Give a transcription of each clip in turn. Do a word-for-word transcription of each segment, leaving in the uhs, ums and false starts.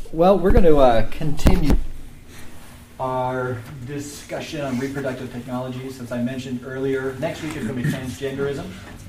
Well, we're going to uh, continue our discussion on reproductive technologies. As I mentioned earlier, next week is going to be transgenderism.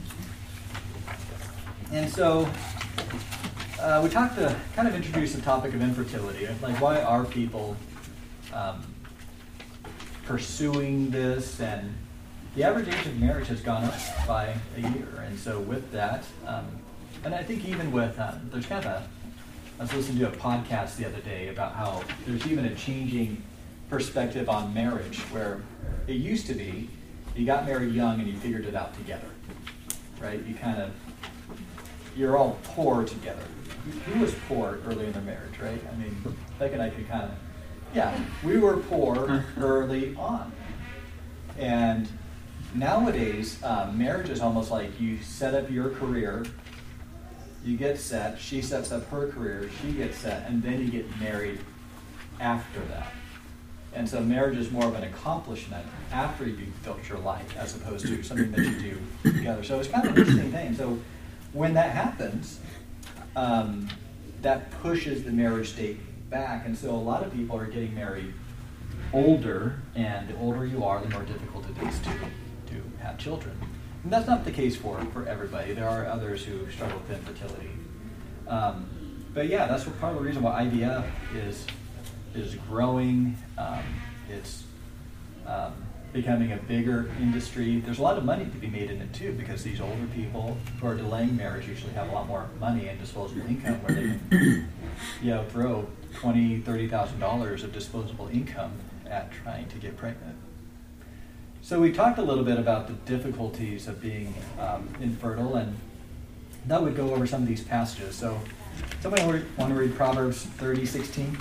And so uh, we talked to kind of introduce the topic of infertility. Like, why are people um, pursuing this? And the average age of marriage has gone up by a year. And so with that, um, and I think even with, um, there's kind of a, I was listening to a podcast the other day about how there's even a changing perspective on marriage, where it used to be you got married young and you figured it out together, right? You kind of, you're all poor together. Who was poor early in their marriage, right? I mean, Beck and I could kind of, yeah, we were poor early on. And nowadays, uh, marriage is almost like you set up your career, you get set, she sets up her career, she gets set, and then you get married after that. And so marriage is more of an accomplishment after you've built your life as opposed to something that you do together. So it's kind of an interesting thing. So when that happens, um, that pushes the marriage date back. And so a lot of people are getting married older, and the older you are, the more difficult it is to, to have children. And that's not the case for, for everybody. There are others who struggle with infertility. Um, but yeah, that's what, part of the reason why I V F is is growing. Um, it's um, becoming a bigger industry. There's a lot of money to be made in it too, because these older people who are delaying marriage usually have a lot more money and disposable income, where they can, you know, throw twenty, thirty thousand dollars of disposable income at trying to get pregnant. So we talked a little bit about the difficulties of being um, infertile, and that would go over some of these passages. So somebody want to read Proverbs thirty sixteen?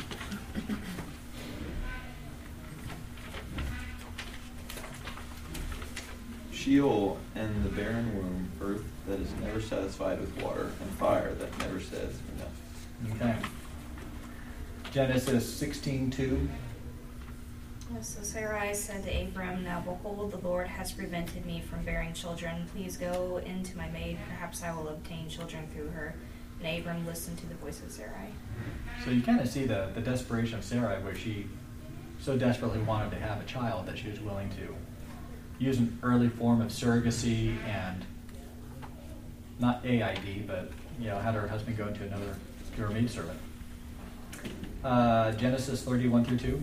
Sheol and the barren womb, earth that is never satisfied with water, and fire that never says enough. Okay. Genesis sixteen two. So Sarai said to Abram, "Now behold, the Lord has prevented me from bearing children. Please go in to my maid. Perhaps I will obtain children through her." And Abram listened to the voice of Sarai. So you kind of see the, the desperation of Sarai, where she so desperately wanted to have a child that she was willing to use an early form of surrogacy and not A I D, but you know, had her husband go into another to her maidservant. Uh, Genesis thirty-one through two.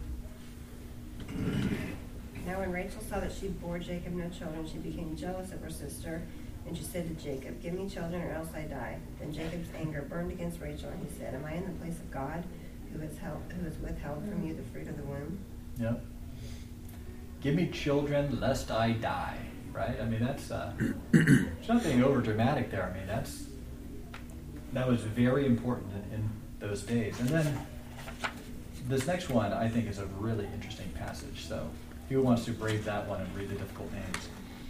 Now when Rachel saw that she bore Jacob no children, she became jealous of her sister, and she said to Jacob, "Give me children, or else I die." Then Jacob's anger burned against Rachel, and he said, "Am I in the place of God, who has held, who has withheld from you the fruit of the womb?" Yep. Give me children, lest I die. Right? I mean, that's uh, there's nothing over dramatic there. I mean, that's that was very important in, in those days. And then this next one, I think, is a really interesting passage. So, who wants to brave that one and read the difficult names?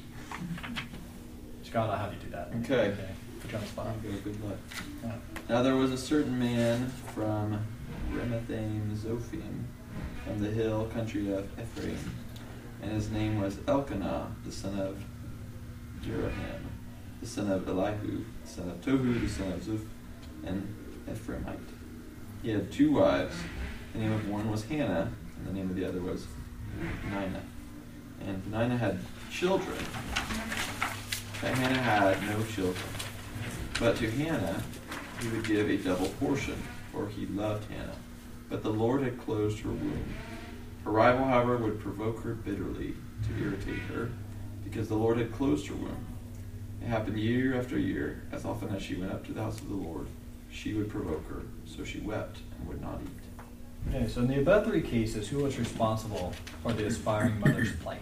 Scott, I'll have you do that. Okay. Okay. Put you on the spot. Go, good luck. Yeah. Now there was a certain man from Ramathaim Zophim, from the hill country of Ephraim, and his name was Elkanah, the son of Jeroham, the son of Elihu, the son of Tohu, the son of Zuph, and Ephraimite. He had two wives. The name of one was Hannah, and the name of the other was Peninnah. And Peninnah had children, but Hannah had no children. But to Hannah he would give a double portion, for he loved Hannah. But the Lord had closed her womb. Her rival, however, would provoke her bitterly to irritate her, because the Lord had closed her womb. It happened year after year, as often as she went up to the house of the Lord, she would provoke her, so she wept and would not eat. Okay, so in the above three cases, who was responsible for the aspiring mother's plight?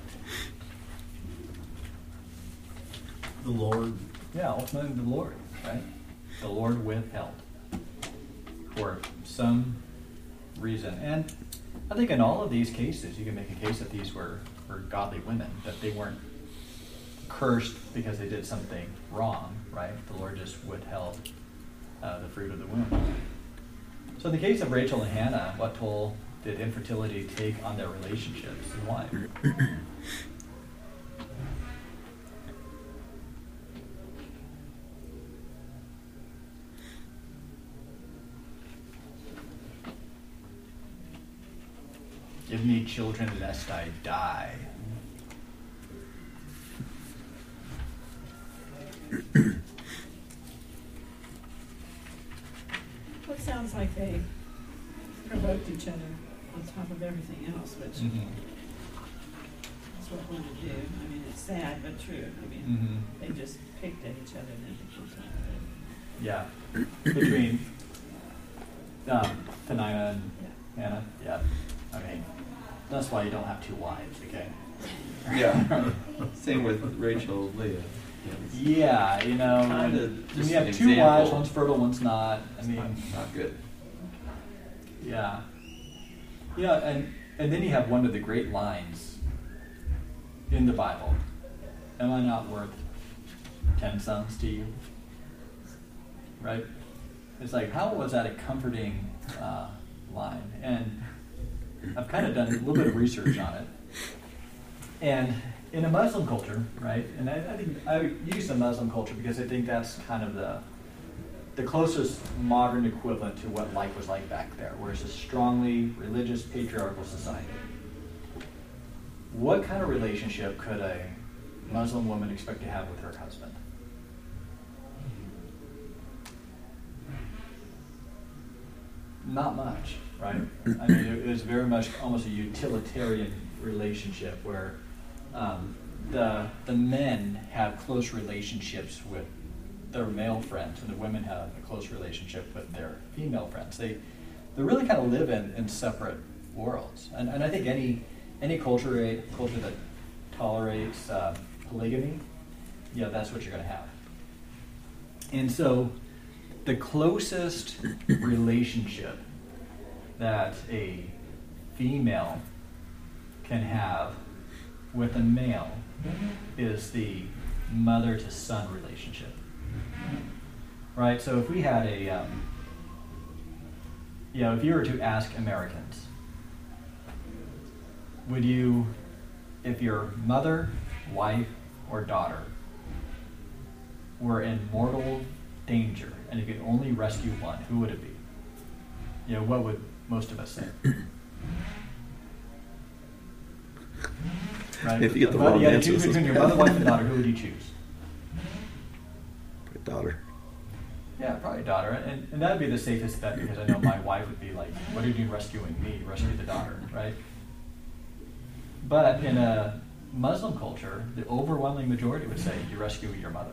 The Lord. Yeah, ultimately the Lord, right? The Lord withheld for some reason. And I think in all of these cases, you can make a case that these were, were godly women, that they weren't cursed because they did something wrong, right? The Lord just withheld uh, the fruit of the womb. So in the case of Rachel and Hannah, what toll did infertility take on their relationships, and why? Give me children lest I die. Well, it sounds like they provoked each other on top of everything else, which Mm-hmm. is what women do. I mean, it's sad but true. I mean, Mm-hmm. they just picked at each other and then they picked at it. Yeah. Between um, Penina and Yeah. Hannah. Yeah. I mean, that's why you don't have two wives, okay? Yeah. Same with Rachel, Leah. Yeah, you know, Kinda when just you have an two example. wives, one's fertile, one's not. I mean, Not, not good. yeah. You know, and, and then you have one of the great lines in the Bible. Am I not worth ten sons to you? Right? It's like, how was that a comforting uh, line? And I've kind of done a little bit of research on it. And in a Muslim culture, right, and I, I think I use the Muslim culture because I think that's kind of the the closest modern equivalent to what life was like back there, where it's a strongly religious, patriarchal society. What kind of relationship could a Muslim woman expect to have with her husband? Not much, right? I mean, it was very much almost a utilitarian relationship where um, the the men have close relationships with their male friends, and the women have a close relationship with their female friends. They they really kind of live in, in separate worlds, and and I think any any culture culture that tolerates uh, polygamy, yeah, that's what you're going to have. And so, the closest relationship that a female can have with a male is the mother to son relationship, right? So if we had a, um, you know, if you were to ask Americans, would you, if your mother, wife, or daughter were in mortal danger and you could only rescue one, who would it be? You know, what would most of us say? Right? If you get the But wrong you had to answer, choose this is between your bad. mother, wife, and daughter, who would you choose? Daughter. Yeah, probably daughter. And, and that would be the safest bet because I know my wife would be like, what are you doing rescuing me? Rescue the daughter, right? But in a Muslim culture, the overwhelming majority would say you rescue your mother.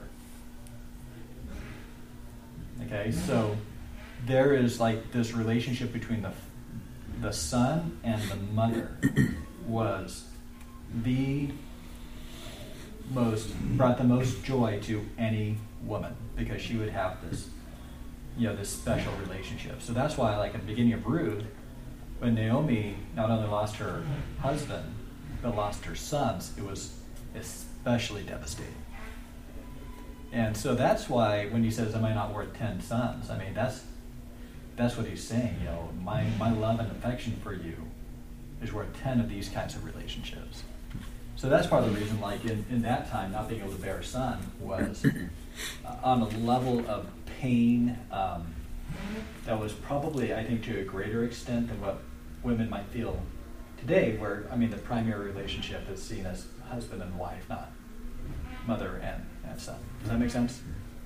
Okay, so there is like this relationship between the the son and the mother was the most brought the most joy to any woman because she would have this, you know, this special relationship. So that's why, like at the beginning of Ruth, when Naomi not only lost her husband but lost her sons, it was especially devastating. And so that's why when he says, "Am I not worth ten sons?" I mean, that's that's what he's saying. You know, my my love and affection for you is worth ten of these kinds of relationships. So that's part of the reason, like in, in that time, not being able to bear a son was uh, on a level of pain um, that was probably, I think, to a greater extent than what women might feel today, where, I mean, the primary relationship is seen as husband and wife, not mother and, and son. Does that make sense?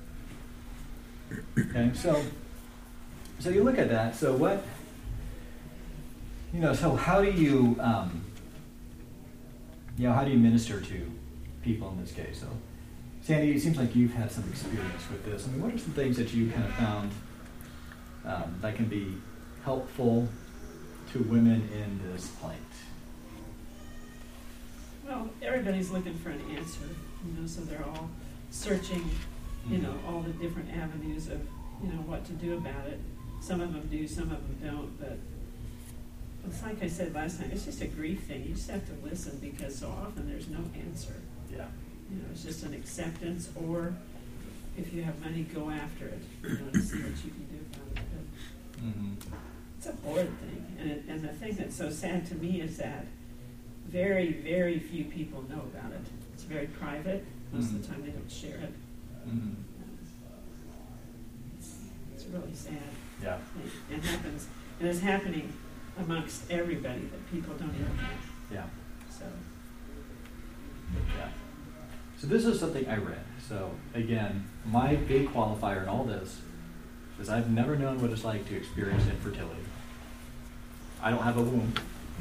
Okay, so so you look at that. So what, you know, so how do you, um, you know, how do you minister to people in this case? So, Sandy, it seems like you've had some experience with this. I mean, what are some things that you kind of found um, that can be helpful to women in this plight? Well, everybody's looking for an answer, you know, so they're all searching, you know, all the different avenues of, you know, what to do about it. Some of them do, some of them don't, but it's like I said last time, it's just a grief thing. You just have to listen because so often there's no answer. Yeah. You know, it's just an acceptance, or if you have money, go after it, you know, to see what you can do about it. But Mm-hmm. it's a bored thing, and it, and the thing that's so sad to me is that very, very few people know about it. It's very private. Most Mhm. of the time they don't share it. Mm-hmm. It's, it's really sad. Yeah. It, it happens, and it's happening amongst everybody that people don't even know. Yeah. So, Yeah. So this is something I read. So again, my big qualifier in all this is I've never known what it's like to experience infertility. I don't have a womb.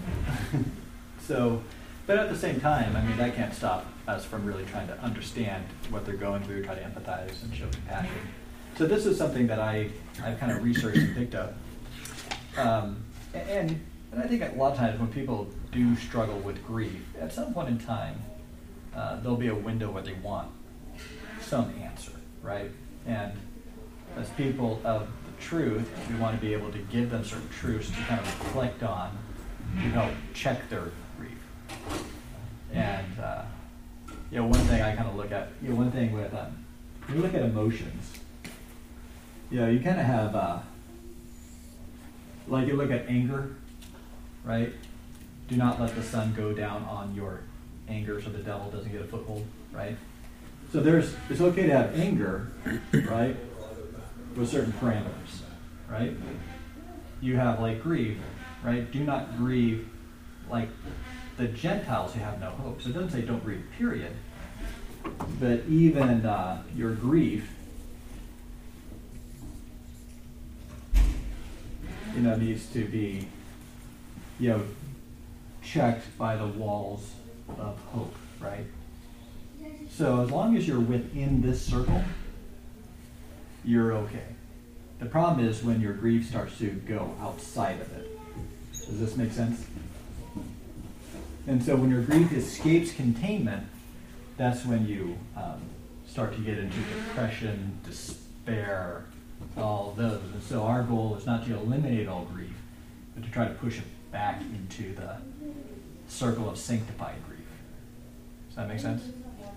So, but at the same time, I mean, that can't stop us from really trying to understand what they're going through, try to empathize and show compassion. So this is something that I, I've kind of researched and picked up. Um, and, and I think a lot of times when people do struggle with grief, at some point in time, uh, there'll be a window where they want some answer, right? And as people of the truth, we want to be able to give them certain truths to kind of reflect on, to help check their grief. And, uh, you know, one thing I kind of look at, you know, one thing with, um, when you look at emotions, you know, you kind of have, uh, like you look at anger, right? Do not let the sun go down on your anger so the devil doesn't get a foothold, right? So there's, it's okay to have anger, right, with certain parameters, right? You have like grief, right? Do not grieve like the Gentiles who have no hope. So it doesn't say don't grieve, period. But even uh, your grief, you know, needs to be, you know, checked by the walls of hope, right? So as long as you're within this circle, you're okay. The problem is when your grief starts to go outside of it. Does this make sense? And so when your grief escapes containment, that's when you um, start to get into depression, despair, all those. And so our goal is not to eliminate all grief, but to try to push it back into the circle of sanctified grief. Does that make sense?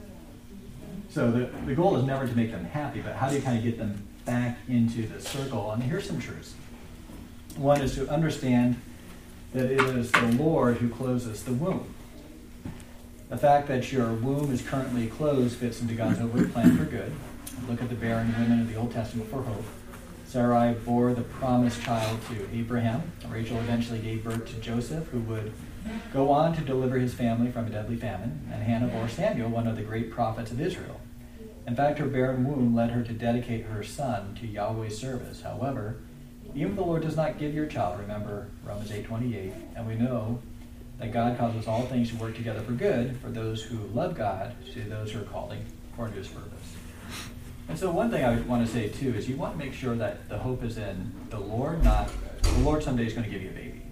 So the, the goal is never to make them happy, but how do you kind of get them back into the circle? And here's some truths. One is to understand that it is the Lord who closes the womb. The fact that your womb is currently closed fits into God's holy plan for good. Look at the barren women of the Old Testament for hope. Sarai bore the promised child to Abraham. Rachel eventually gave birth to Joseph, who would go on to deliver his family from a deadly famine. And Hannah bore Samuel, one of the great prophets of Israel. In fact, her barren womb led her to dedicate her son to Yahweh's service. However, even if the Lord does not give your child, remember Romans eight twenty-eight, and we know that God causes all things to work together for good for those who love God, to those who are called according to his purpose. And so one thing I would want to say too is you want to make sure that the hope is in the Lord, not the Lord someday is going to give you a baby.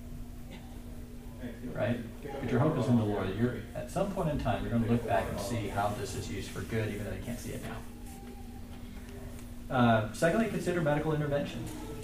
Right? But your hope is in the Lord. You're, at some point in time, you're going to look back and see how this is used for good, even though you can't see it now. Uh, secondly, consider medical intervention.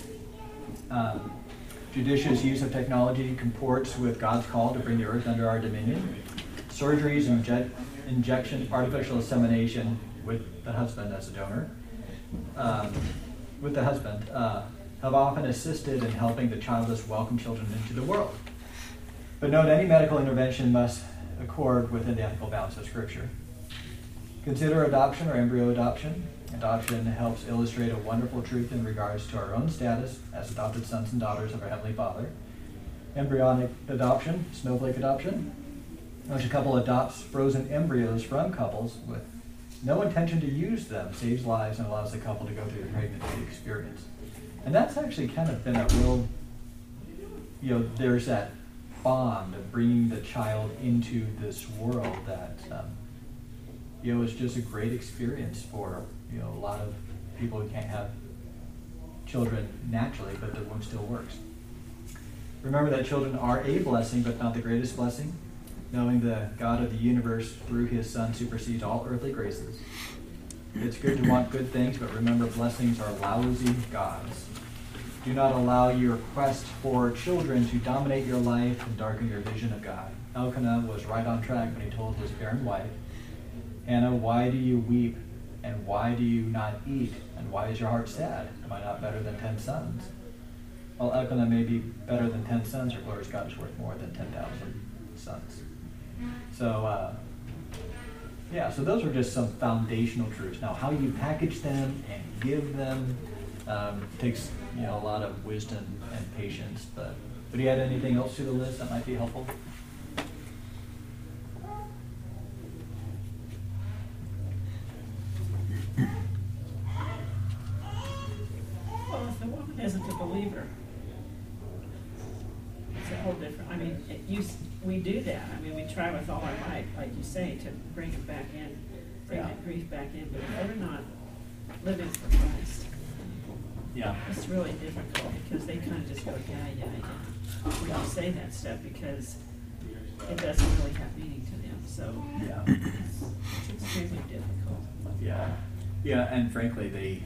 Um, judicious use of technology comports with God's call to bring the earth under our dominion. Surgeries, inje- injection, artificial insemination with the husband as a donor, um, with the husband, uh, have often assisted in helping the childless welcome children into the world. But note, any medical intervention must accord within the ethical bounds of Scripture. Consider adoption or embryo adoption. Adoption helps illustrate a wonderful truth in regards to our own status as adopted sons and daughters of our Heavenly Father. Embryonic adoption, snowflake adoption, in which a couple adopts frozen embryos from couples with no intention to use them, saves lives and allows the couple to go through the pregnancy experience. And that's actually kind of been a real, you know, there's that bond of bringing the child into this world that, um, you know, is just a great experience for, you know, a lot of people who can't have children naturally, but their womb still works. Remember that children are a blessing, but not the greatest blessing. Knowing the God of the universe through his Son supersedes all earthly graces. It's good to want good things, but remember blessings are lousy gods. Do not allow your quest for children to dominate your life and darken your vision of God. Elkanah was right on track when he told his barren wife, Hannah, why do you weep? And why do you not eat? And why is your heart sad? Am I not better than ten sons? Well, Elkanah may be better than ten sons, or glorious God is worth more than ten thousand sons. So, uh, yeah, so those are just some foundational truths. Now, how you package them and give them um, takes, you know, a lot of wisdom and patience, but Would you add anything else to the list that might be helpful? Well, if the woman isn't a believer, it's a whole different, I mean, it, you, s- we do that. I mean, we try with all our might, like you say, to bring it back in, bring Yeah. that grief back in, but if they're not living for Christ, Yeah. it's really difficult because they kind of just go, yeah, yeah, yeah, when you say that stuff because it doesn't really have meaning to them, so Yeah. it's it's extremely difficult. Yeah. Yeah, and frankly, they,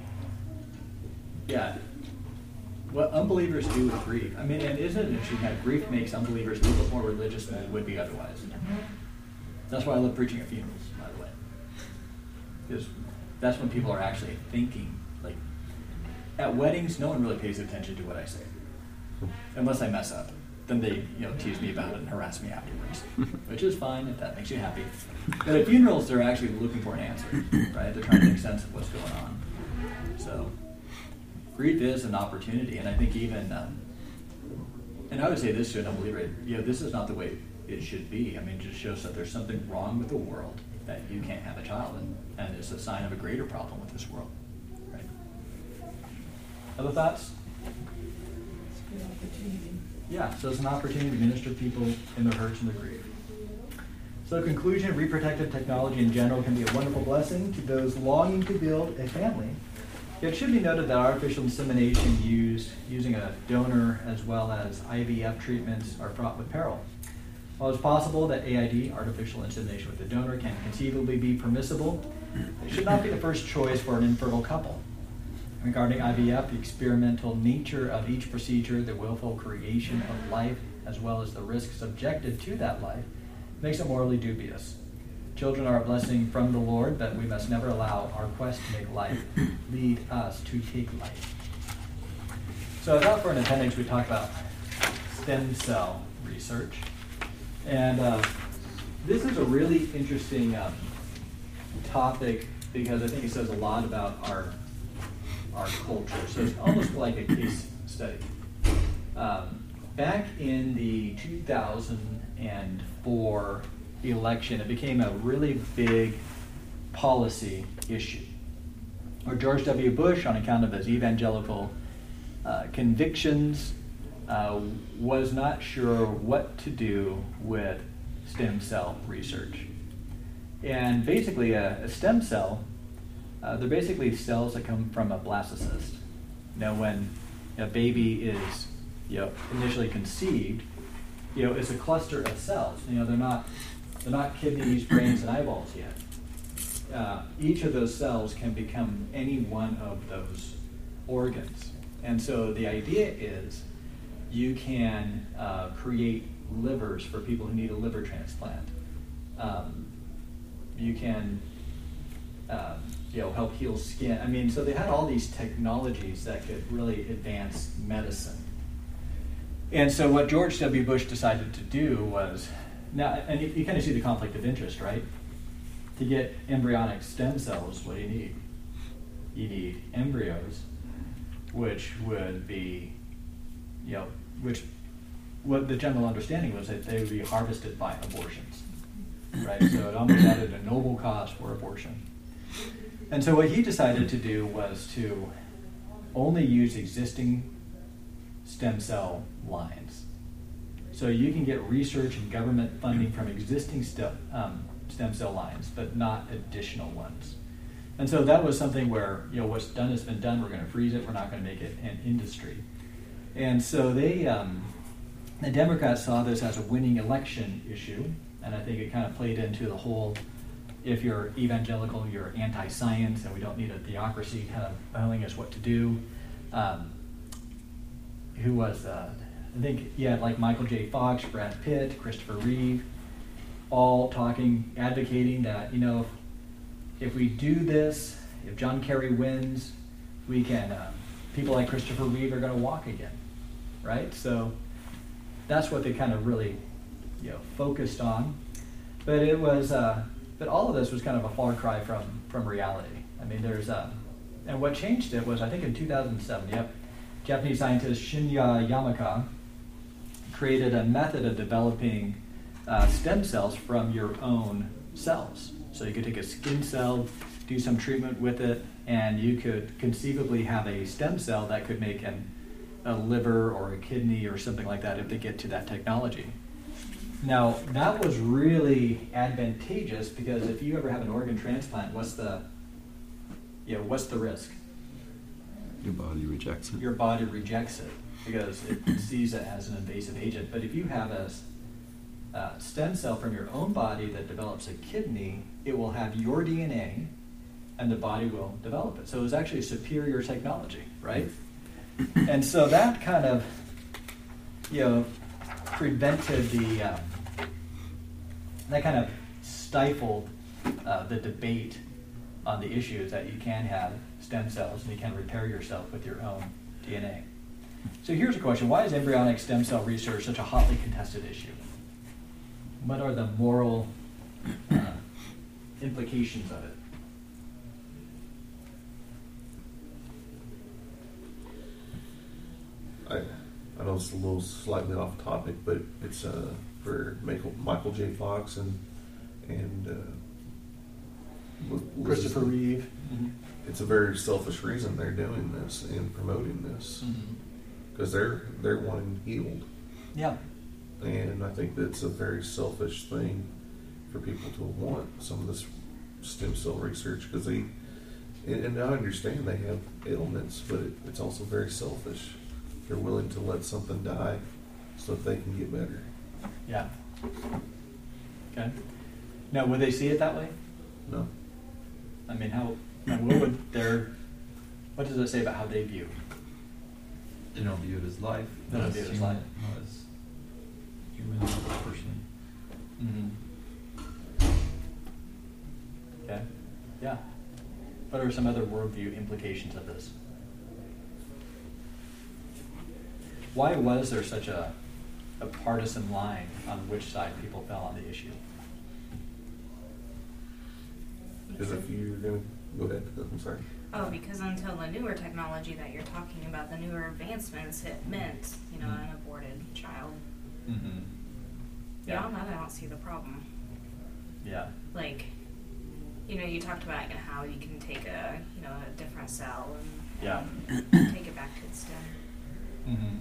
yeah, what unbelievers do with grief, I mean, and isn't it interesting that grief makes unbelievers a little bit more religious than they would be otherwise? That's why I love preaching at funerals, by the way. Because that's when people are actually thinking. Like, at weddings, no one really pays attention to what I say. Unless I mess up. Then they, you know, tease me about it and harass me afterwards. Which is fine if that makes you happy. But at funerals, they're actually looking for an answer, right? They're trying to make sense of what's going on. So, grief is an opportunity, and I think even, um, and I would say this to an unbeliever, you know, this is not the way it should be. I mean, it just shows that there's something wrong with the world, that you can't have a child, and, and it's a sign of a greater problem with this world, right? Other thoughts? It's a good opportunity. Yeah, so it's an opportunity to minister to people in their hurts and their grief. So, conclusion, reproductive technology in general can be a wonderful blessing to those longing to build a family. It should be noted that artificial insemination used using a donor as well as I V F treatments are fraught with peril. While it's possible that A I D, artificial insemination with a donor, can conceivably be permissible, it should not be the first choice for an infertile couple. Regarding I V F, the experimental nature of each procedure, the willful creation of life, as well as the risks subjected to that life, makes it morally dubious. Children are a blessing from the Lord, but we must never allow our quest to make life lead us to take life. So I thought for an appendix we talked about stem cell research. And uh, this is a really interesting um, topic because I think it says a lot about our our culture. So it's almost like a case study. Um, back in the two thousand four election, it became a really big policy issue. Or George W. Bush, on account of his evangelical uh, convictions, uh, was not sure what to do with stem cell research. And basically, a, a stem cell, uh, they're basically cells that come from a blastocyst. Now, when a baby is, you know, initially conceived, you know, it's a cluster of cells. You know, they're not they're not kidneys, brains, and eyeballs yet. Uh, each of those cells can become any one of those organs. And so the idea is you can uh, create livers for people who need a liver transplant. Um, you can uh, you know, help heal skin. I mean, so they had all these technologies that could really advance medicine. And so what George W. Bush decided to do was, now, and you, you kind of see the conflict of interest, right? To get embryonic stem cells, what do you need? You need embryos, which would be, you know, which, what the general understanding was that they would be harvested by abortions, right? So it almost added a noble cause for abortion. And so what he decided to do was to only use existing stem cell lines. So you can get research and government funding from existing stem, um, stem cell lines, but not additional ones. And so that was something where, you know, what's done has been done. We're going to freeze it. We're not going to make it an industry. And so they, um, the Democrats saw this as a winning election issue, and I think it kind of played into the whole, if you're evangelical, you're anti-science, and we don't need a theocracy kind of telling us what to do. Um, who was, uh, I think you had like Michael J. Fox, Brad Pitt, Christopher Reeve, all talking, advocating that, you know, if, if we do this, if John Kerry wins, we can, uh, people like Christopher Reeve are going to walk again, right? So that's what they kind of really, you know, focused on. But it was, uh, but all of this was kind of a far cry from, from reality. I mean, there's, uh, and what changed it was, I think in two thousand seven, yep, Japanese scientist Shinya Yamaka created a method of developing uh, stem cells from your own cells. So you could take a skin cell, do some treatment with it, and you could conceivably have a stem cell that could make an, a liver or a kidney or something like that if they get to that technology. Now, that was really advantageous because if you ever have an organ transplant, what's the, you know, what's the risk? Your body rejects it. Your body rejects it because it sees it as an invasive agent. But if you have a uh, stem cell from your own body that develops a kidney, it will have your D N A and the body will develop it. So it was actually a superior technology, right? And so that kind of, you know, prevented the, um, that kind of stifled uh, the debate on the issues that you can have stem cells and you can repair yourself with your own D N A. So here's a question. Why is embryonic stem cell research such a hotly contested issue? What are the moral uh, implications of it? I, I know it's a little slightly off topic, but it's uh, for Michael, Michael J. Fox and and uh, Liz- Christopher Reeve. Mm-hmm. It's a very selfish reason they're doing this and promoting this because mm-hmm. they're they're wanting healed. Yeah. And I think that's a very selfish thing for people to want some of this stem cell research because they, and, and I understand they have ailments, but it, it's also very selfish. They're willing to let something die so that they can get better. Yeah. Okay. Now, would they see it that way? No. I mean, how, what would their, what does it say about how they view? They don't view it as life. They don't view it as human, life. Not as human person. Mm-hmm. Okay. Yeah. What are some other worldview implications of this? Why was there such a, a partisan line on which side people fell on the issue? Because if you're going to go ahead, I'm sorry. Oh, because until the newer technology that you're talking about, the newer advancements, it meant, you know, an aborted child. Mm-hmm. Yeah. Beyond that, I don't see the problem. Yeah. Like, you know, you talked about, you know, how you can take a, you know, a different cell and, Yeah. and take it back to its stem. Mm-hmm.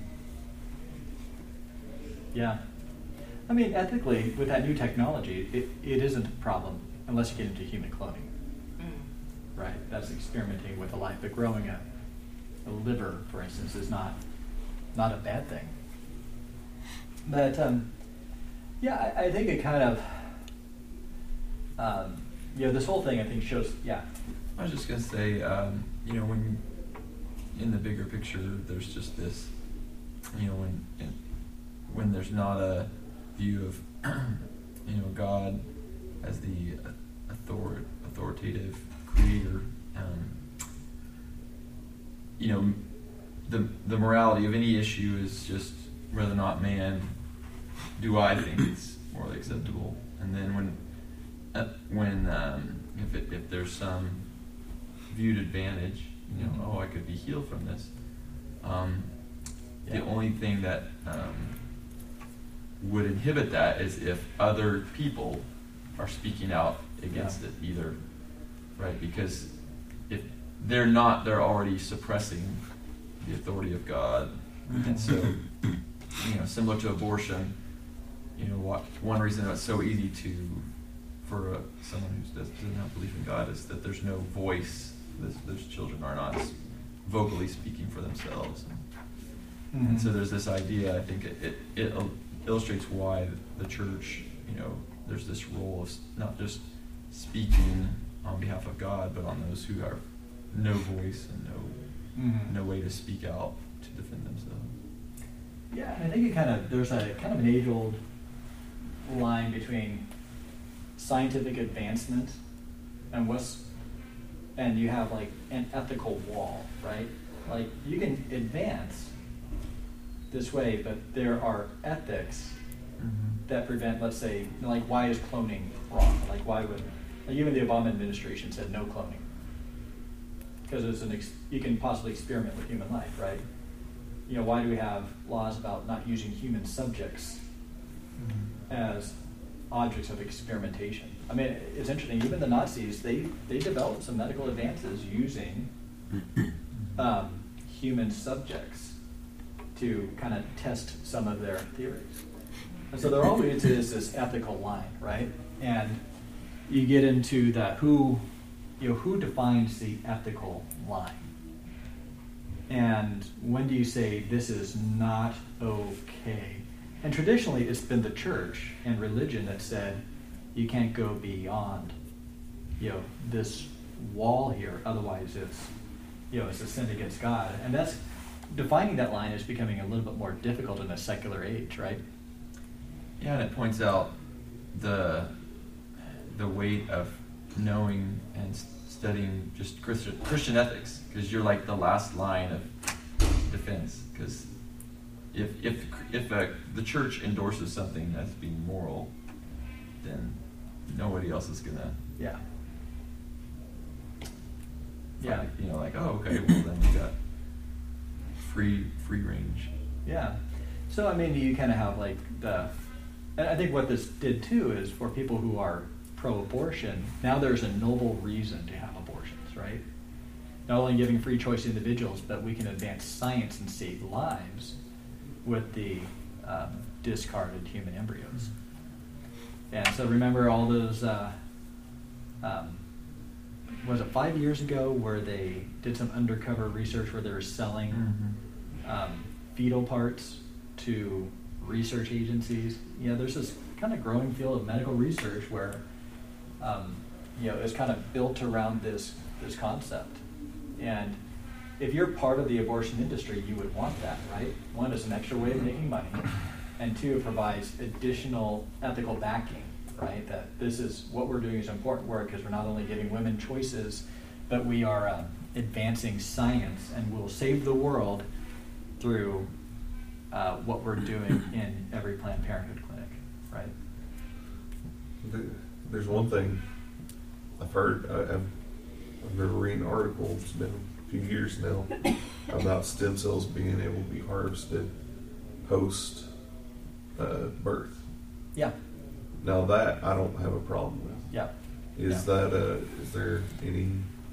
Yeah. I mean, ethically, with that new technology, it, it isn't a problem unless you get into human cloning. Mm. Right? That's experimenting with a life. But growing a, a liver, for instance, is not not a bad thing. But, um, yeah, I, I think it kind of, um, you know, this whole thing, I think, shows, yeah. I was just going to say, um, you know, when in the bigger picture, there's just this, you know, when in, when there's not a view of, you know, God as the author- authoritative creator, um, you know, the the morality of any issue is just whether or not man, do I think it's morally acceptable, and then when uh, when um, if it, if there's some viewed advantage, you know, Mm-hmm. oh, I could be healed from this. Um, Yeah. The only thing that um, would inhibit that is if other people are speaking out against Yeah. it either, right? Because if they're not, they're already suppressing the authority of God. Mm-hmm. And so, you know, similar to abortion, you know, what, one reason it's so easy to, for uh, someone who does, doesn't have belief in God is that there's no voice. This, those children are not vocally speaking for themselves. Mm-hmm. And so there's this idea, I think it, it, it illustrates why the church, you know, there's this role of not just speaking on behalf of God, but on those who have no voice and no Mm-hmm. no way to speak out to defend themselves. Yeah, and I think it kind of, there's a kind of an age-old line between scientific advancement and what's, and you have like an ethical wall, right? Like you can advance this way, but there are ethics Mm-hmm. that prevent, let's say, like why is cloning wrong? Like why would, like even the Obama administration said no cloning. Because it's an ex- you can possibly experiment with human life, right? you know, why do we have laws about not using human subjects as objects of experimentation? I mean, it's interesting, even the Nazis, they, they developed some medical advances using um, human subjects to kind of test some of their theories. And so there always is this ethical line, right? And you get into that who, you know, who defines the ethical line? And when do you say this is not okay? And traditionally it's been the church and religion that said you can't go beyond, you know, this wall here, otherwise it's, you know, it's a sin against God. And that's, defining that line is becoming a little bit more difficult in a secular age, right? Yeah, and it points out the the weight of knowing and studying just Christian Christian ethics, because you're like the last line of defense. Because if if if uh, the church endorses something as being moral, then nobody else is gonna. Yeah. Find, Yeah. You know, like, oh, okay, well then you got free free range. Yeah. So, I mean, you kind of have like the, and I think what this did too is for people who are pro-abortion, now there's a noble reason to have abortions, right? Not only giving free choice to individuals, but we can advance science and save lives with the um, discarded human embryos. And so remember all those, uh, um, was it five years ago where they did some undercover research where they were selling Mm-hmm. um, fetal parts to research agencies? You know, there's this kind of growing field of medical research where, um, you know, it's kind of built around this this concept. And if you're part of the abortion industry, you would want that, right? One, is an extra way of making money, and two, it provides additional ethical backing, right? That this is what we're doing is important work because we're not only giving women choices, but we are uh, advancing science and will save the world through uh, what we're doing in every Planned Parenthood clinic, right? The- There's one thing I've heard, I, I've, I've never read an article, it's been a few years now, about stem cells being able to be harvested post uh, birth. Yeah, Now that I don't have a problem with. yeah. Is Yeah. that, uh, is there any,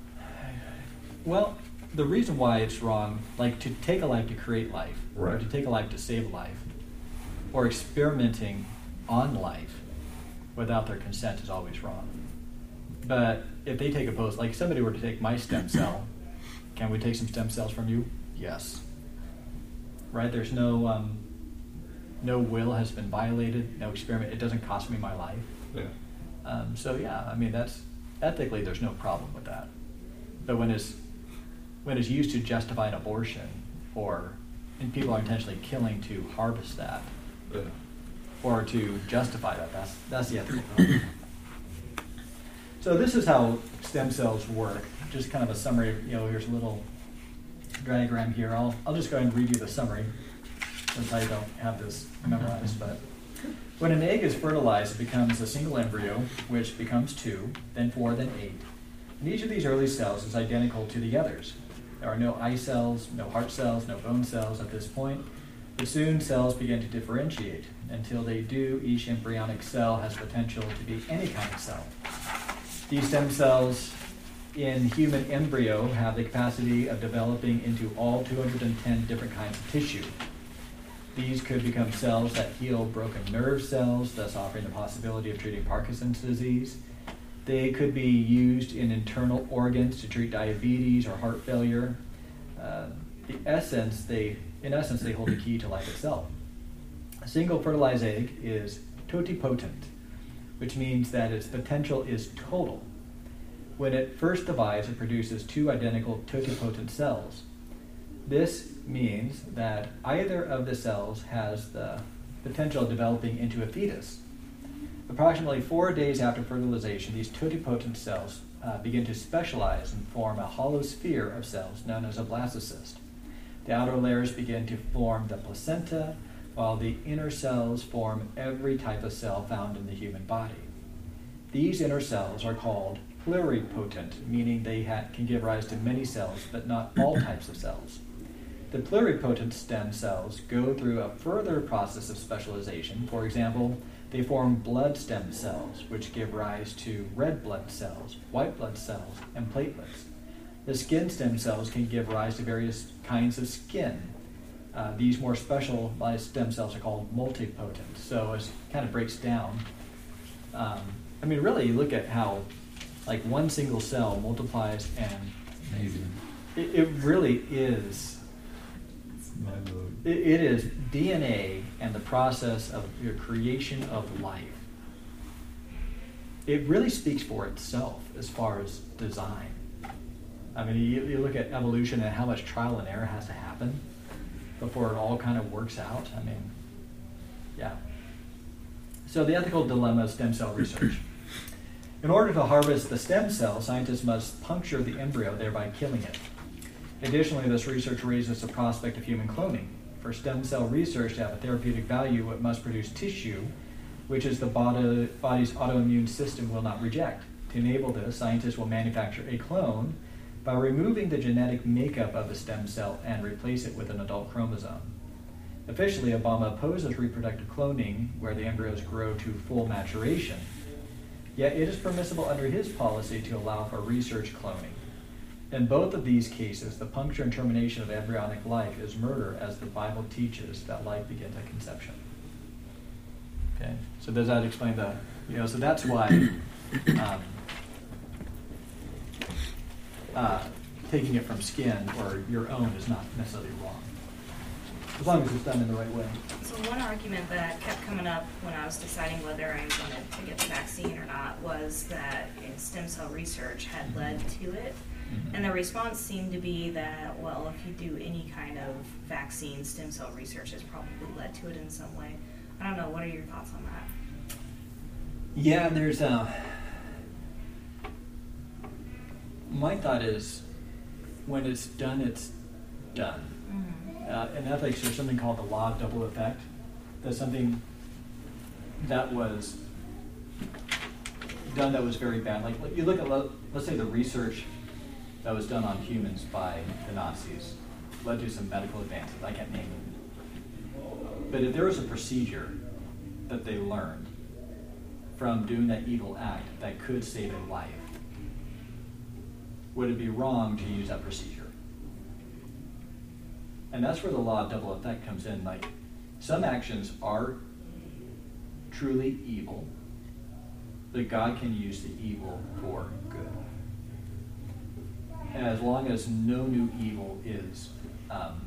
Well, the reason why it's wrong, like to take a life to create life, or Right. to take a life to save life, or experimenting on life without their consent is always wrong. But if they take a post, like somebody were to take my stem cell, can we take some stem cells from you? Yes. Right? There's no um, no will has been violated, no experiment. It doesn't cost me my life. yeah, Um, so yeah, I mean that's ethically there's no problem with that. But when it's when it's used to justify an abortion, or and people are intentionally killing to harvest that, yeah. or to justify that, that's that's the ethical problem. So this is how stem cells work. Just kind of a summary. You know, here's a little diagram here. I'll I'll just go ahead and read you the summary, since I don't have this memorized. But when an egg is fertilized, it becomes a single embryo, which becomes two, then four, then eight. And each of these early cells is identical to the others. There are no eye cells, no heart cells, no bone cells at this point, but soon cells begin to differentiate. Until they do, each embryonic cell has potential to be any kind of cell. These stem cells in human embryo have the capacity of developing into all two hundred ten different kinds of tissue. These could become cells that heal broken nerve cells, thus offering the possibility of treating Parkinson's disease. They could be used in internal organs to treat diabetes or heart failure. Uh, the essence, they, in essence, they hold the key to life itself. A single fertilized egg is totipotent, which means that its potential is total. When it first divides, it produces two identical totipotent cells. This means that either of the cells has the potential of developing into a fetus. Approximately four days after fertilization, these totipotent cells uh, begin to specialize and form a hollow sphere of cells known as a blastocyst. The outer layers begin to form the placenta, while the inner cells form every type of cell found in the human body. These inner cells are called pluripotent, meaning they ha- can give rise to many cells, but not all types of cells. The pluripotent stem cells go through a further process of specialization. For example, they form blood stem cells, which give rise to red blood cells, white blood cells, and platelets. The skin stem cells can give rise to various kinds of skin. Uh, these more specialized stem cells are called multipotent. So it kind of breaks down. Um, I mean, really, you look at how, like, one single cell multiplies, and Amazing. it, it really is. It, it is D N A and the process of your creation of life. It really speaks for itself as far as design. I mean, you, you look at evolution and how much trial and error has to happen before it all kind of works out. I mean, yeah. So the ethical dilemma of stem cell research. In order to harvest the stem cell, scientists must puncture the embryo, thereby killing it. Additionally, this research raises the prospect of human cloning. For stem cell research to have a therapeutic value, it must produce tissue, which is the body, body's autoimmune system will not reject. To enable this, scientists will manufacture a clone by removing the genetic makeup of the stem cell and replace it with an adult chromosome. Officially, Obama opposes reproductive cloning, where the embryos grow to full maturation. Yet it is permissible under his policy to allow for research cloning. In both of these cases, the puncture and termination of embryonic life is murder, as the Bible teaches that life begins at conception. Okay, so does that explain the, you know, so that's why um, uh, taking it from skin or your own is not necessarily wrong, as long as it's done in the right way. So one argument that kept coming up when I was deciding whether I wanted to get the vaccine or not was that you know, stem cell research had led to it. Mm-hmm. And the response seemed to be that, well, if you do any kind of vaccine, stem cell research has probably led to it in some way. I don't know. What are your thoughts on that? Yeah, there's a... My thought is, when it's done, it's done. Mm-hmm. Uh, in ethics, there's something called the law of double effect. That's something that was done that was very bad. Like, you look at, let's say, the research that was done on humans by the Nazis led to some medical advances. I can't name them. But if there was a procedure that they learned from doing that evil act that could save a life, would it be wrong to use that procedure? And that's where the law of double effect comes in. Like, some actions are truly evil, but God can use the evil for good. As long as no new evil is um,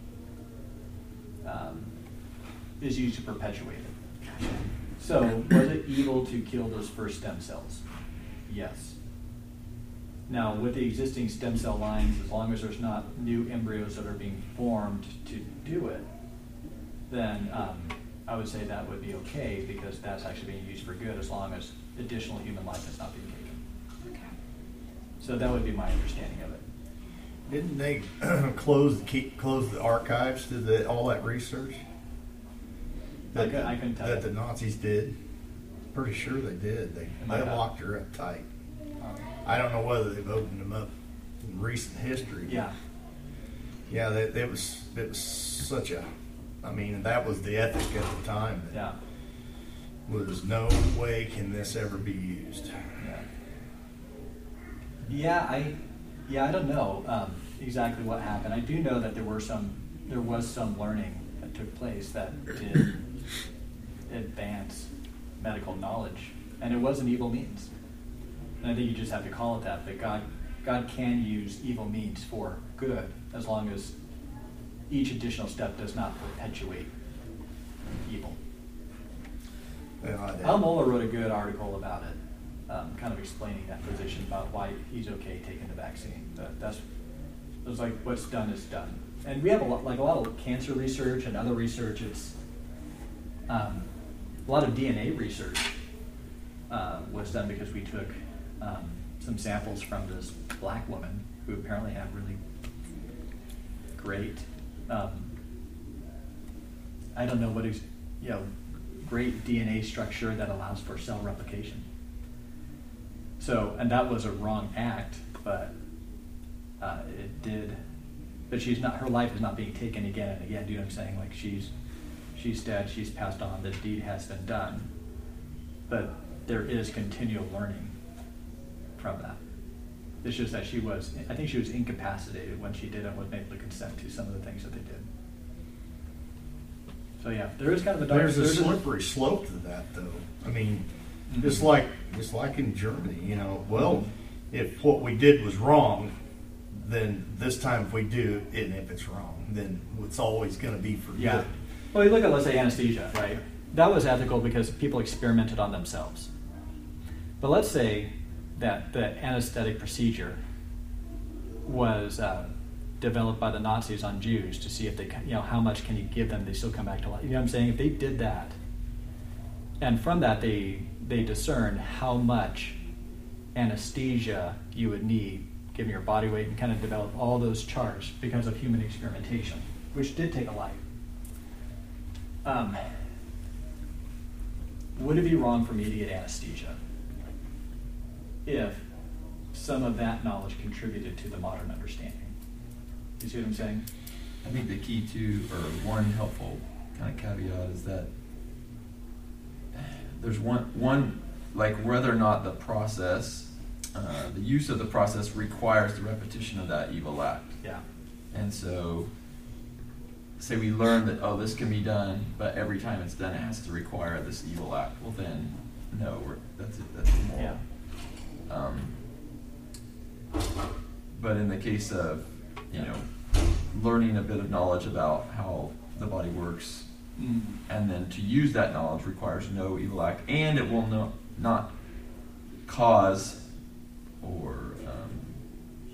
um, is used to perpetuate it. So, was it evil to kill those first stem cells? Yes. Now, with the existing stem cell lines, as long as there's not new embryos that are being formed to do it, then um, I would say that would be okay, because that's actually being used for good as long as additional human life is not being taken. Okay. So that would be my understanding of it. Didn't they close keep close the archives to the all that research? I That, couldn't- I couldn't tell that you. the Nazis did. Pretty sure they did. They might they have. locked her up tight. Um, I don't know whether they've opened them up in recent history. yeah. Yeah, that it was it was such a. I mean, that was the ethic at the time. That Yeah. Was no way can this ever be used. Yeah. Yeah, I, yeah, I don't know um, exactly what happened. I do know that there were some, there was some learning that took place that did advance medical knowledge, and it was an evil means. And I think you just have to call it that. But God, God can use evil means for good, as long as each additional step does not perpetuate evil. Well, I Al Mohler wrote a good article about it, um, kind of explaining that position about why he's okay taking the vaccine. That, that's it was like what's done is done. And we have a lot, like a lot of cancer research and other research. It's um, a lot of D N A research uh, was done because we took um, some samples from this black woman who apparently had really great. Um, I don't know what is, you know. great D N A structure that allows for cell replication. So, and that was a wrong act, but uh, it did but she's not. Her life is not being taken again and again. Do you know what I'm saying? Like she's she's dead. She's passed on. The deed has been done. But there is continual learning from that. It's just that she was. I think she was incapacitated when she did and wasn't able to consent to some of the things that they did. So yeah, there is kind of a dark. There's a there's slippery slope to that, though. I mean, Mhm. just like just like in Germany, you know. Well, if what we did was wrong, then this time if we do it, and if it's wrong, then it's always going to be for Yeah. good. Well, you look at, let's say, anesthesia, right? That was ethical because people experimented on themselves. But let's say that the anesthetic procedure was uh, developed by the Nazis on Jews to see if they, can- you know, how much can you give them, they still come back to life. You know what I'm saying? If they did that, and from that they they discern how much anesthesia you would need, given your body weight, and kind of develop all those charts because of human experimentation, which did take a life. Um, would it be wrong for me to get anesthesia if some of that knowledge contributed to the modern understanding? You see what I'm saying? I think the key to, or one helpful kind of caveat is that there's one, one like whether or not the process, uh, the use of the process requires the repetition of that evil act. Yeah. And so, say we learn that, oh, this can be done, but every time it's done, it has to require this evil act. Well, then, no, we're, that's it, that's immoral. Yeah. Um, but in the case of, you know, learning a bit of knowledge about how the body works, Mm. and then to use that knowledge requires no evil act, and it will no, not cause or um,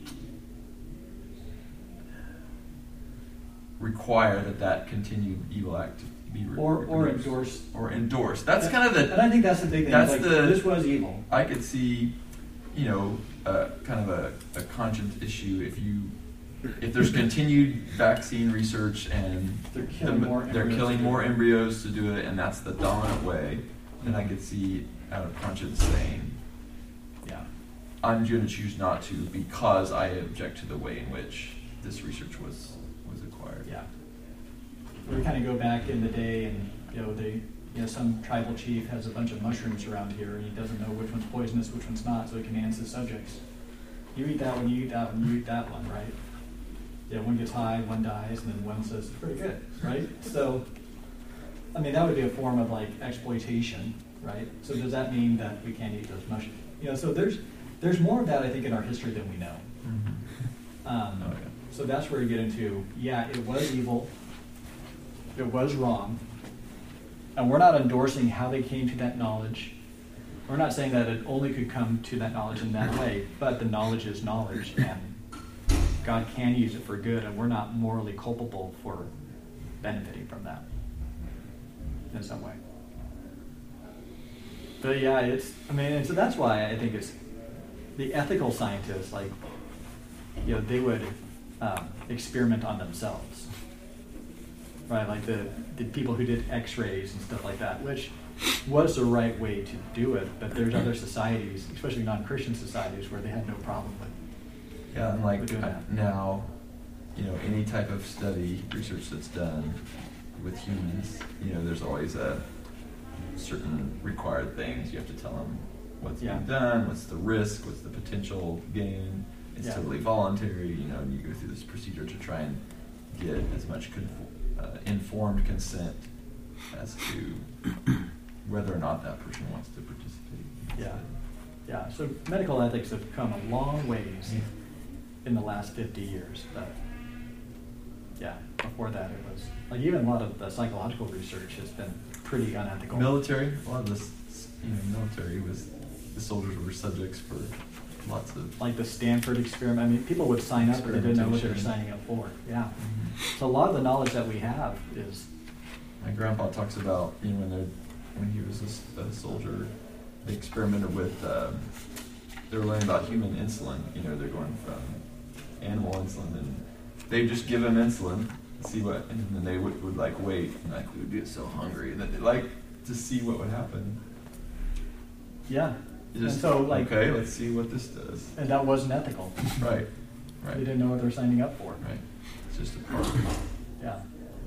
require that that continued evil act to be re- Or or reproduced. endorse. or endorse. That's Yeah. kind of the. And I think that's the big thing. That's like, the- this was evil. I could see, you know, uh, kind of a, a conscience issue if you, if there's continued vaccine research and They're killing the- more they're embryos killing to more do it. embryos to do it, and that's the dominant way, then I could see out of conscience saying, Yeah. I'm going to choose not to because I object to the way in which this research was was acquired. Yeah. We kind of go back in the day, and you know, they, you know, some tribal chief has a bunch of mushrooms around here, and he doesn't know which one's poisonous, which one's not, so he commands his subjects. You eat that one, you eat that one, you eat that one, right? Yeah, one gets high, one dies, and then one says it's pretty good, right? So, I mean, that would be a form of like exploitation, right? So does that mean that we can't eat those mushrooms? You know, so there's there's more of that, I think, in our history than we know. Mm-hmm. Um, Oh, yeah. So that's where you get into, yeah, it was evil, it was wrong, and we're not endorsing how they came to that knowledge. We're not saying that it only could come to that knowledge in that way, but the knowledge is knowledge, and God can use it for good, and we're not morally culpable for benefiting from that in some way. But yeah, it's, I mean, and so that's why I think it's the ethical scientists, like, you know, they would um, experiment on themselves, right? Like the, the people who did x-rays and stuff like that, which was the right way to do it, but there's other societies, especially non-Christian societies, where they had no problem with Yeah, and like We're doing that. now, you know, any type of study, research that's done with humans, you know, there's always a certain required things. You have to tell them what's Yeah. being done, what's the risk, what's the potential gain. It's Yeah. totally voluntary, you know, and you go through this procedure to try and get as much conf- uh, informed consent as to whether or not that person wants to participate. in the Yeah. study. Yeah, so medical ethics have come a long ways in the last fifty years, but yeah, before that it was, like even a lot of the psychological research has been pretty unethical. Military, a lot of this, you know, military was, the soldiers were subjects for lots of. Like the Stanford experiment, I mean, people would sign up, but they didn't know what they were Experimentation. signing up for, yeah. Mhm. So a lot of the knowledge that we have is, My grandpa talks about, you know, when they when he was a s- a, soldier, they experimented with. Um, they were learning about human insulin. You know, they're going from animal insulin, and they just give them insulin, see what, and then they would, would like wait, and like we would get so hungry, and then they like to see what would happen. yeah. You Just And so, like- okay, let's see what this does. And that wasn't ethical. Right, They right, didn't know what they were signing up for. right. It's just a part. Yeah.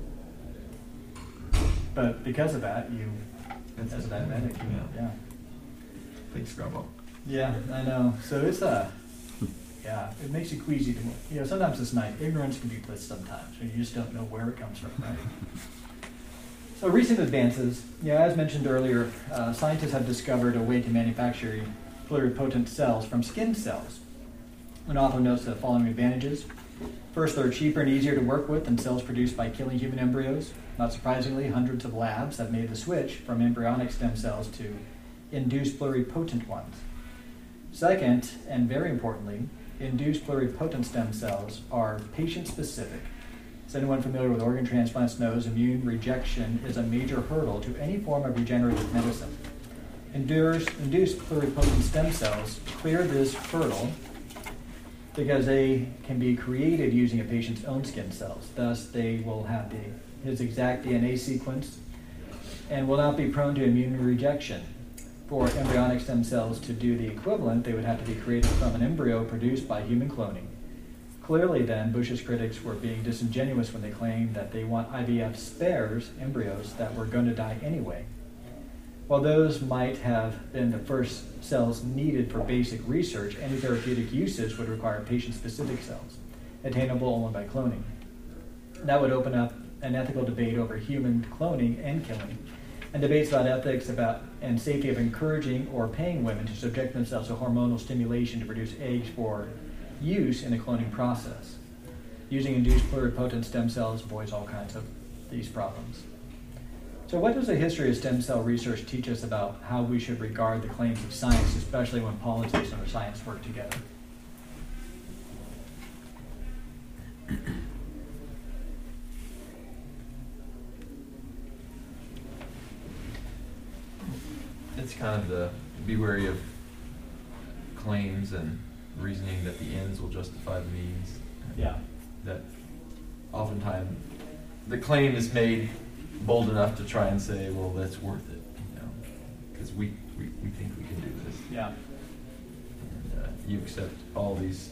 But because of that, you, That's as a it. diabetic, you, Yeah. yeah. Thanks, Grandma. Yeah, I know. So it's a, yeah, it makes you queasy to, you know, sometimes it's nice. Ignorance can be bliss sometimes, when you just don't know where it comes from, right? So recent advances, you know, as mentioned earlier, uh, scientists have discovered a way to manufacture pluripotent cells from skin cells. An author notes the following advantages. First, they're cheaper and easier to work with than cells produced by killing human embryos. Not surprisingly, hundreds of labs have made the switch from embryonic stem cells to induced pluripotent ones. Second, and very importantly, induced pluripotent stem cells are patient-specific. As anyone familiar with organ transplants knows, immune rejection is a major hurdle to any form of regenerative medicine. Induced, induced pluripotent stem cells clear this hurdle because they can be created using a patient's own skin cells. Thus, they will have the, his exact D N A sequence and will not be prone to immune rejection. For embryonic stem cells to do the equivalent, they would have to be created from an embryo produced by human cloning. Clearly, then, Bush's critics were being disingenuous when they claimed that they want I V F spares embryos that were going to die anyway. While those might have been the first cells needed for basic research, any therapeutic uses would require patient-specific cells, attainable only by cloning. That would open up an ethical debate over human cloning and killing, and debates about ethics about and safety of encouraging or paying women to subject themselves to hormonal stimulation to produce eggs for use in the cloning process. Using induced pluripotent stem cells avoids all kinds of these problems. So what does the history of stem cell research teach us about how we should regard the claims of science, especially when politics and science work together? It's kind of the be wary of claims and reasoning that the ends will justify the means. Yeah. That oftentimes the claim is made bold enough to try and say, well, that's worth it, you know, because we, we, we think we can do this. Yeah. And uh, you accept all these,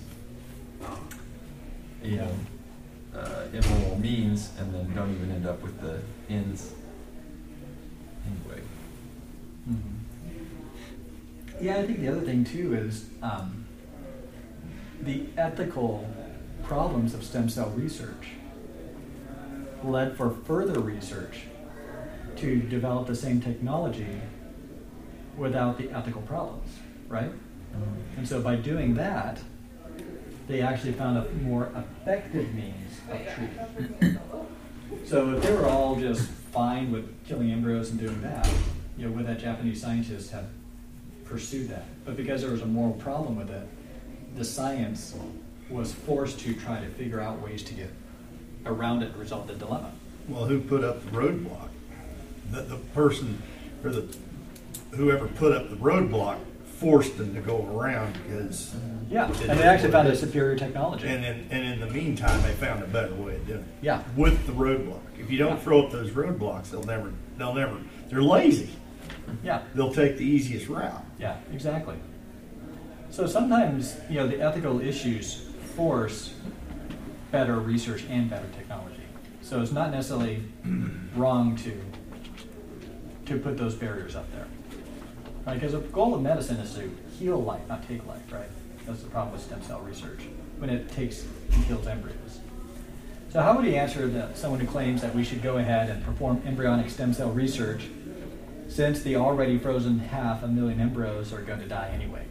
you know, uh, immoral means and then don't even end up with the ends anyway. Mm-hmm. Yeah, I think the other thing too is um, the ethical problems of stem cell research led for further research to develop the same technology without the ethical problems, right? Mm-hmm. And so by doing that, they actually found a more effective means of treatment. So if they were all just fine with killing embryos and doing that, you know, would that Japanese scientist have pursued that? But because there was a moral problem with it, the science was forced to try to figure out ways to get around it and resolve the dilemma. Well, who put up the roadblock? The, the person, or the whoever put up the roadblock forced them to go around because... Yeah, it and they is actually what found it a is. superior technology. And in, and in the meantime, they found a better way of doing it. Yeah. With the roadblock. If you don't Yeah. throw up those roadblocks, they'll never, they'll never, they're lazy. Yeah, They'll take the easiest route. yeah, exactly. So sometimes, you know, the ethical issues force better research and better technology. So it's not necessarily wrong to to put those barriers up there. Right? Because the goal of medicine is to heal life, not take life, right? That's the problem with stem cell research, when it takes and kills embryos. So how would he answer that someone who claims that we should go ahead and perform embryonic stem cell research since the already frozen half a million embryos are going to die anyway?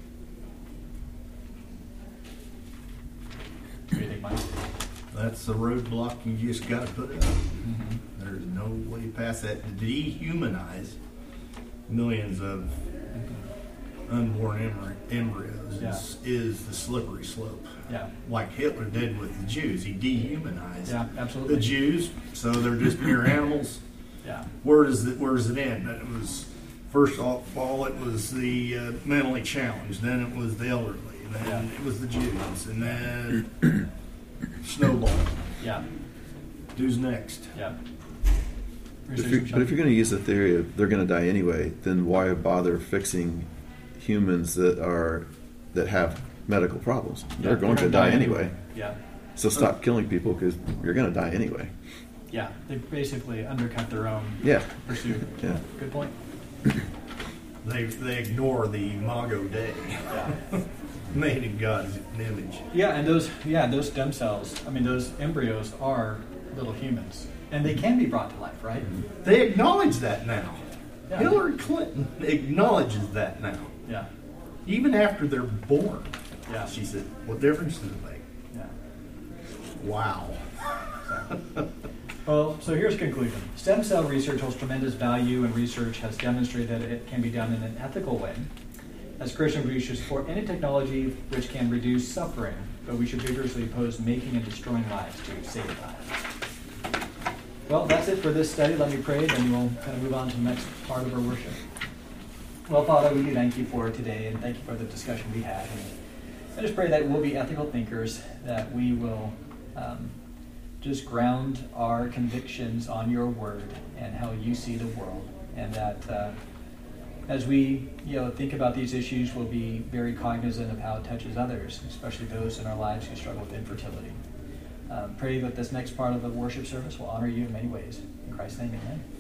What do you think, Mike? That's the roadblock you just got to put up. Mm-hmm. There's no way past that. To dehumanize millions of unborn embry- embryos Yeah. is, is the slippery slope. Yeah. Like Hitler did with the Jews. He dehumanized Yeah, absolutely. the Jews, so they're just mere animals. Yeah. Where does it, where does it end? It was, first of all, it was the uh, mentally challenged, then it was the elderly, and then Yeah. it was the Jews, and then snowball. Yeah. Who's next? Yeah. If you're, but if you're going to use the theory of they're going to die anyway, then why bother fixing humans that are that have medical problems? They're Yeah, going they're to gonna die anyway. Yeah. So stop killing people because you're going to die anyway. Yeah, they basically undercut their own Yeah. pursuit. Yeah. Good point. They they ignore the Imago Dei, Yeah. made in God's image. Yeah, and those yeah those stem cells. I mean, those embryos are little humans, and they can be brought to life, right? They acknowledge that now. Yeah. Hillary Clinton acknowledges that now. Yeah. Even after they're born. Yeah. She said, what difference does it make? Yeah. Wow. Well, so here's conclusion. Stem cell research holds tremendous value, and research has demonstrated that it can be done in an ethical way. As Christians, we should support any technology which can reduce suffering, but we should vigorously oppose making and destroying lives to save lives. Well, that's it for this study. Let me pray, then we'll kind of move on to the next part of our worship. Well, Father, we do thank you for today, and thank you for the discussion we had. And I just pray that we'll be ethical thinkers, that we will um, just ground our convictions on your word and how you see the world, and that uh, as we you know think about these issues, we'll be very cognizant of how it touches others, especially those in our lives who struggle with infertility. Um, pray that this next part of the worship service will honor you in many ways. In Christ's name, amen.